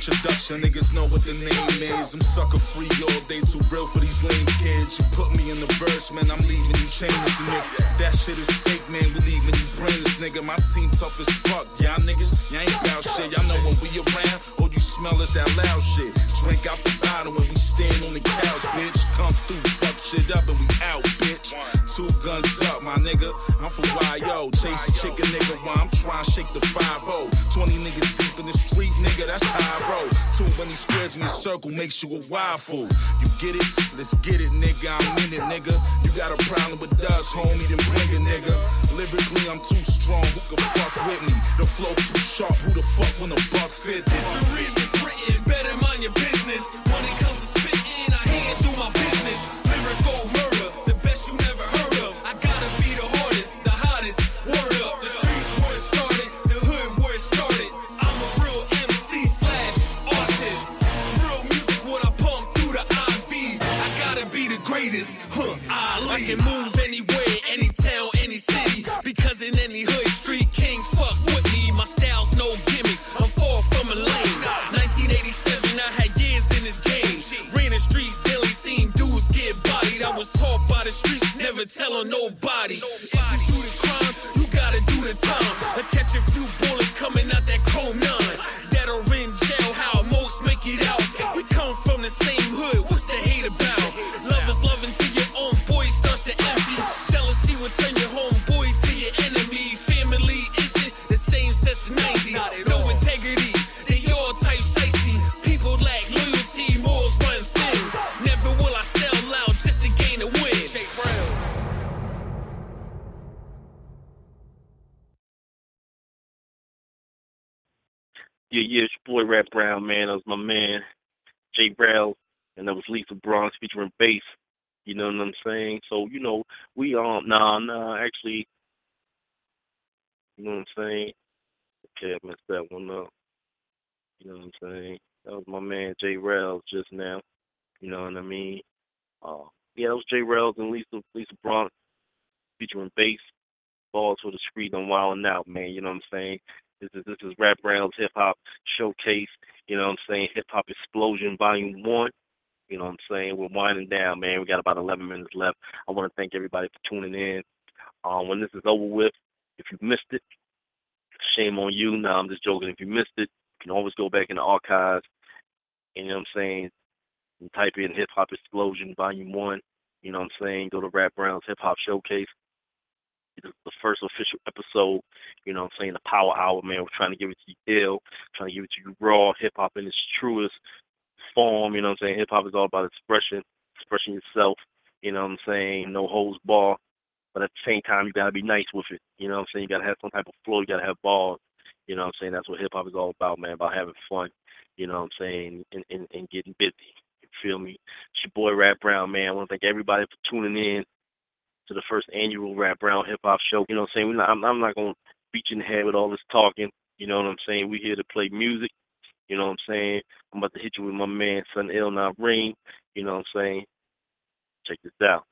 introduction, niggas know what the name is. I'm sucker free all day, too real for these lame kids. You put me in the verse, man, I'm leaving you chainless. And if that shit is fake, man, we leaving you brainless, nigga. My team tough as fuck, y'all niggas, y'all ain't bout shit. Y'all know when we around, all you smell is that loud shit. Drink out the bottle when we stand on the couch, bitch. Come through, fuck shit up and we out, bitch. Two guns up, my nigga. I'm from Y O, chase a chicken nigga while I'm trying to shake the five oh. twenty niggas deep in the street, nigga, that's how I roll. Too many squares in your circle makes you a wild fool. You get it? Let's get it, nigga. I'm in it, nigga. You got a problem with us, homie, then bring it, nigga. Lyrically, I'm too strong. Who can fuck with me? The flow too sharp. Who the fuck when the buck fit this? History is written. Better mind your business. When it comes to spitting, I hand through my business. Lyrical murder, the best you never heard of. I gotta be the hardest, the hottest. Word up, the streets where it started, the hood where it started. I'm a real M C slash artist. Real music when I pump through the I V. I gotta be the greatest, huh? I can move anywhere, any town, any city. Because in any hood, street kings fuck with me. My style's no gimmick, I'm far from a lane. nineteen eighty-seven, I had years in this game. Ran the streets daily, seen dudes get bodied. I was taught by the streets, never telling nobody. If you do the crime, you gotta do the time. I catch a few bullets coming out that chrome nine. That are in jail, how most make it out. We come from the same hood, what's the hate about? Love is love until your own boy starts to envy. Jealousy will turn your homeboy to your enemy. Family isn't the same since the nineties. No integrity, they all type shiesty. People lack loyalty, morals run thin. Never will I sell loud just to gain a win. Jay Browns. Yeah, yeah, it's your boy Rap Brown, man. That was my man, Jay Brown, and that was Lisa Bronx featuring bass. You know what I'm saying? So, you know, we, um, nah, nah, actually, you know what I'm saying? Okay, I messed that one up. You know what I'm saying? That was my man, Jay Rails, just now. You know what I mean? Uh, yeah, that was Jay Rails and Lisa, Lisa Bronx featuring bass. Balls for the street, I'm wilding out, man. You know what I'm saying? This is this is Rap Brown's Hip Hop Showcase. You know what I'm saying? Hip Hop Explosion Volume One. You know what I'm saying? We're winding down, man. We got about eleven minutes left. I want to thank everybody for tuning in. Um, when this is over with, if you missed it, shame on you. No, I'm just joking. If you missed it, you can always go back in the archives. You know what I'm saying? And type in Hip Hop Explosion Volume One. You know what I'm saying? Go to Rap Brown's Hip Hop Showcase. It's the first official episode, you know what I'm saying, the Power Hour, man. We're trying to give it to you ill, trying to give it to you raw, hip-hop in its truest form, you know what I'm saying. Hip-hop is all about expression, expressing yourself, you know what I'm saying, no holds bar. But at the same time, you got to be nice with it, you know what I'm saying. You got to have some type of flow, you got to have balls, you know what I'm saying. That's what hip-hop is all about, man, about having fun, you know what I'm saying, and, and, and getting busy, you feel me. It's your boy, Rap Brown, man. I want to thank everybody for tuning in to the first annual Rap Brown Hip Hop Show. You know what I'm saying? We're not, I'm, I'm not going to beat you in the head with all this talking. You know what I'm saying? We're here to play music. You know what I'm saying? I'm about to hit you with my man, Son Ill Not Rain. You know what I'm saying? Check this out.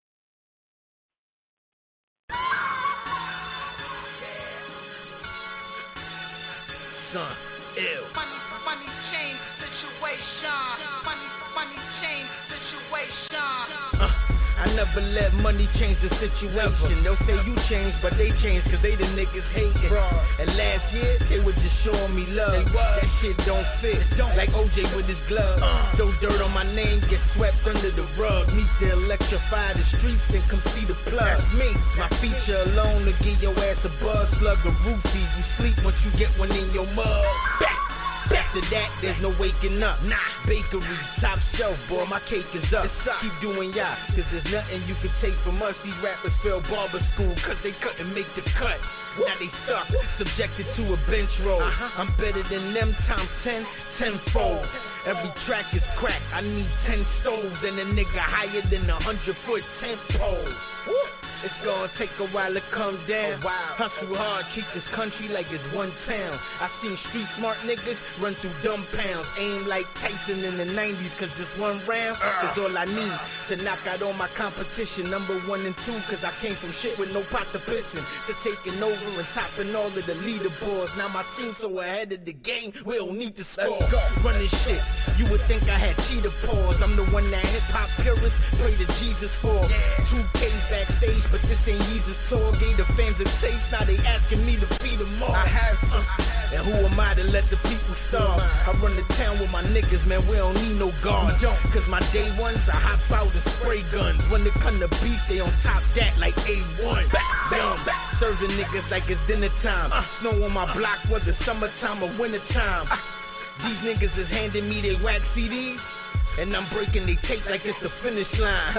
Son Ill. Money, money chain situation. Money, money chain situation. Uh. I never let money change the situation. They'll say you changed, but they changed cause they the niggas hating. And last year, they were just showing me love. That shit don't fit, like O J with his glove. Throw dirt on my name, get swept under the rug. Meet the electrify the streets, then come see the plug. That's me, my feature alone to give your ass a buzz. Slug the roofie, you sleep once you get one in your mug. Back. After that, there's no waking up. Nah, bakery, top shelf, boy, my cake is up. up. Keep doing y'all, cause there's nothing you can take from us. These rappers failed barber school, cause they couldn't make the cut. Now they stuck, subjected to a bench roll. Uh-huh. I'm better than them times ten, tenfold. Every track is cracked, I need ten stoves and a nigga higher than a hundred foot tent pole. Woo. It's gonna take a while to come down. Hustle hard, treat this country like it's one town. I seen street smart niggas run through dumb pounds. Aim like Tyson in the nineties, cause just one round is all I need to knock out all my competition. Number one and two, cause I came from shit with no pot to piss in, to taking over and topping all of the leaderboards. Now my team's so ahead of the game, we don't need to score. Let's go. Running shit, you would think I had cheetah paws. I'm the one that hip-hop purists pray to Jesus for. Yeah. two K's backstage, but this ain't Jesus tour. Gave the fans a taste, now they asking me to feed them all. I have to. And who am I to let the people starve? I run the town with my niggas, man, we don't need no guards. Cause my day ones, I hop out and spray guns. When it come to beef, they on top that like A one. Dumb, serving niggas like it's dinner time. Snow on my block, whether summertime or wintertime. These niggas is handing me their wax C Ds, and I'm breaking they tape like it's the finish line.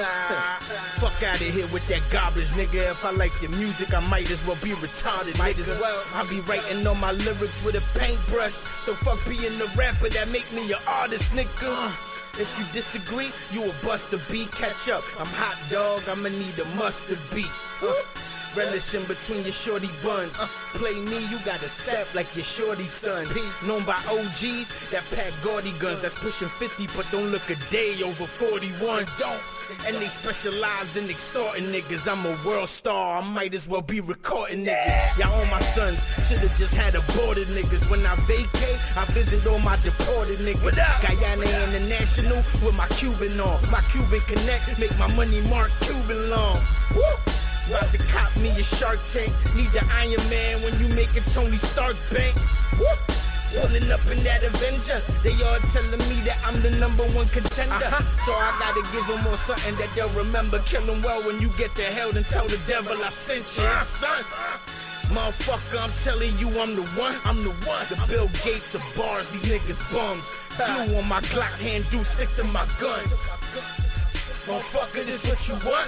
Fuck out of here with that garbage, nigga. If I like your music, I might as well be retarded. Might as well. I be writing on my lyrics with a paintbrush. So fuck being the rapper that make me an artist, nigga. If you disagree, you a bust a beat. Catch up, I'm hot dog, I'ma need a mustard beat. Uh. Relishing between your shorty buns. Uh, play me, you gotta step like your shorty son. Peace. Known by O Gs that pack gaudy guns that's pushing fifty but don't look a day over forty-one. Don't. And they specialize in extorting niggas. I'm a world star, I might as well be recording niggas. Y'all all my sons should've just had aborted niggas. When I vacate, I visit all my deported niggas. Guyana International with my Cuban on. My Cuban connect make my money mark Cuban long. Woo! About to cop me a Shark Tank. Need the Iron Man when you make it Tony Stark bank. Whoop. Pulling up in that Avenger. They all telling me that I'm the number one contender. Uh-huh. So I gotta give them all something that they'll remember. Kill them well when you get to hell, then tell the devil I sent you, son. Motherfucker, I'm telling you I'm the one. I'm the one. The Bill Gates of bars, these niggas bums. Glue on my Glock hand, do stick to my guns. Motherfucker, this what you want?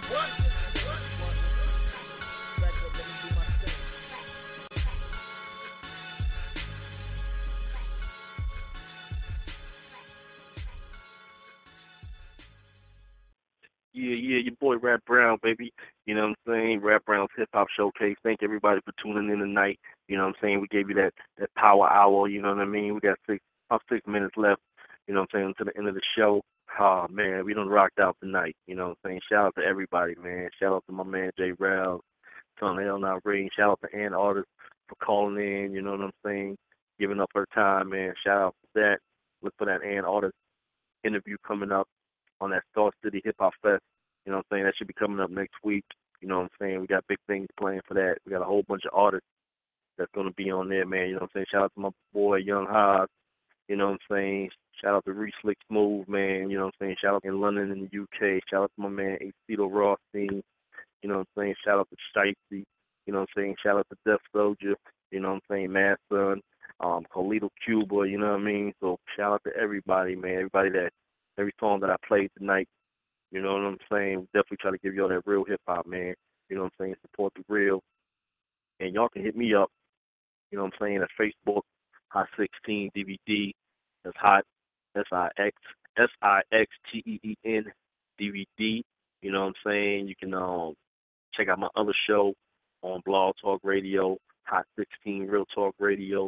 Yeah, yeah, your boy Rap Brown, baby. You know what I'm saying? Rap Brown's Hip Hop Showcase. Thank everybody for tuning in tonight. You know what I'm saying? We gave you that, that power hour, you know what I mean? We got six about six minutes left, you know what I'm saying, to the end of the show. Oh, man, we done rocked out tonight, you know what I'm saying? Shout out to everybody, man. Shout out to my man Jay Rel, Ton Hell Not Ring. Shout out to Ann Artist for calling in, you know what I'm saying? Giving up her time, man. Shout out for that. Look for that Ann Artist interview coming up on that Star City Hip Hop Fest. You know what I'm saying? That should be coming up next week. You know what I'm saying? We got big things planned for that. We got a whole bunch of artists that's going to be on there, man. You know what I'm saying? Shout out to my boy, Young Haas. You know what I'm saying? Shout out to Reese Slick Smooth, man. You know what I'm saying? Shout out in London in the U K. Shout out to my man, Aceto Rothstein. You know what I'm saying? Shout out to Shicey. You know what I'm saying? Shout out to Death Soldier. You know what I'm saying? Mad Son. Um, Colito Cuba. You know what I mean? So shout out to everybody, man. Everybody that, every song that I played tonight. You know what I'm saying? Definitely try to give y'all that real hip-hop, man. You know what I'm saying? Support the real. And y'all can hit me up, you know what I'm saying, at Facebook, Hot sixteen D V D. That's Hot, S I X, S I X T E E N D V D. You know what I'm saying? You can um check out my other show on Blog Talk Radio, Hot sixteen Real Talk Radio.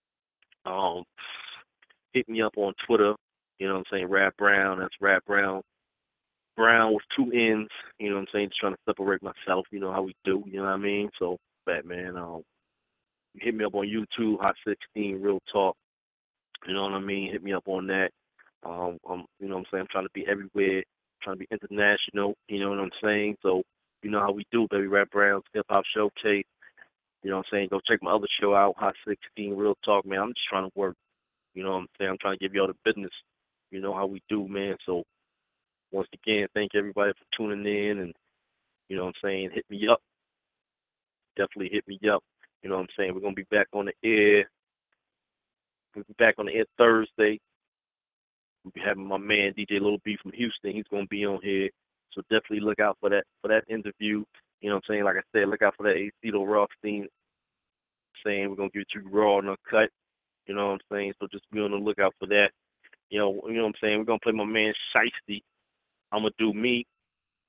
Um, hit me up on Twitter, you know what I'm saying, Rap Brown. That's Rap Brown. Brown with two N's, you know what I'm saying, just trying to separate myself, you know how we do, you know what I mean? So, Batman, um, hit me up on YouTube, Hot sixteen Real Talk, you know what I mean? Hit me up on that. Um, um, you know what I'm saying? I'm trying to be everywhere, trying to be international, you know what I'm saying? So, you know how we do, baby. Rap Brown's Hip Hop Showcase, you know what I'm saying? Go check my other show out, Hot sixteen Real Talk, man. I'm just trying to work, you know what I'm saying? I'm trying to give y'all the business, you know how we do, man. So, once again, thank everybody for tuning in and, you know what I'm saying, hit me up. Definitely hit me up. You know what I'm saying? We're going to be back on the air. We'll be back on the air Thursday. We'll be having my man D J Little B from Houston. He's going to be on here. So definitely look out for that for that interview. You know what I'm saying? Like I said, look out for that Aceto Rothstein. Saying we're going to get you raw and uncut. You know what I'm saying? So just be on the lookout for that. You know, you know what I'm saying? We're going to play my man Shicey. I'm going to do me.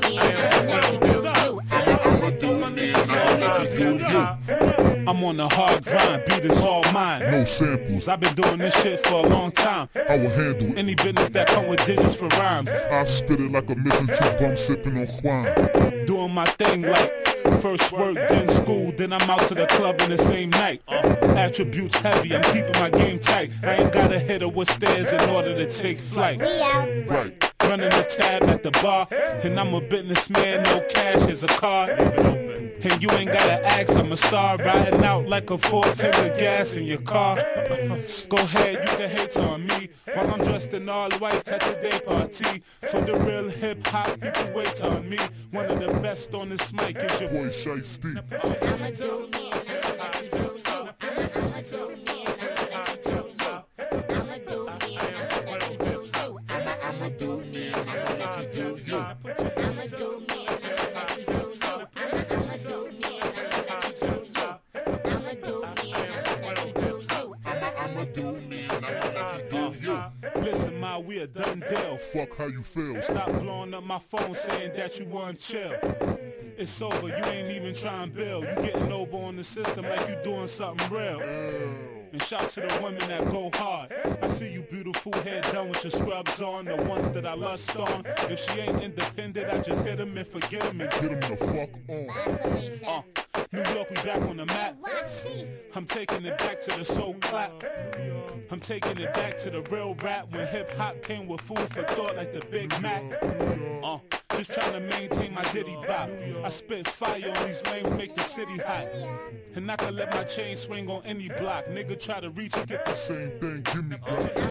me, I'ma let you do you. I'ma do me, I'ma let you do you. I'm on a hard grind, beat is all mine. No samples. I've been doing this shit for a long time. I will handle any business that come with digits for rhymes. I spit it like a missing two bum sipping on Juan. Doing my thing like first work, then school, then I'm out to the club in the same night. Uh, attributes heavy, I'm keeping my game tight. I ain't gotta hit her with stairs in order to take flight. Right. Running the tab at the bar, and I'm a businessman, no cash, here's a card. And you ain't gotta ask, I'm a star, riding out like a four tank of gas in your car. Go ahead, you can hate on me, while I'm dressed in all white, at today party. For the real hip hop, you can wait on me. One of the best on this mic is your boy Shiesty. I'ma do me and I'ma let you do you. I'ma do me and I'ma let you do you. I'ma do me and I'ma let you do you. I'ma do me and I'ma let you do you. I'ma do me and I'ma let you do you. I'ma do me and I'ma let you do you. I'ma do me and I'ma let you do you. I'ma do me and I'ma let you do you. Listen, ma, we a done deal. Fuck how you feel. Stop blowing up my phone saying that you want chill. It's over, you ain't even trying to build. You getting over on the system like you doing something real. And shout to the women that go hard. I see you beautiful, head done with your scrubs on, the ones that I lust on. If she ain't independent, I just hit them and forget them and get them the fuck on. Uh, New York, we back on the map. I'm taking it back to the soul clap. I'm taking it back to the real rap when hip hop came with food for thought like the Big Mac. Uh, just trying to maintain my ditty bop. I spit fire on these lanes, make the city hot. And I can let my chain swing on any block. Nigga try to reach and get the same thing, give me that.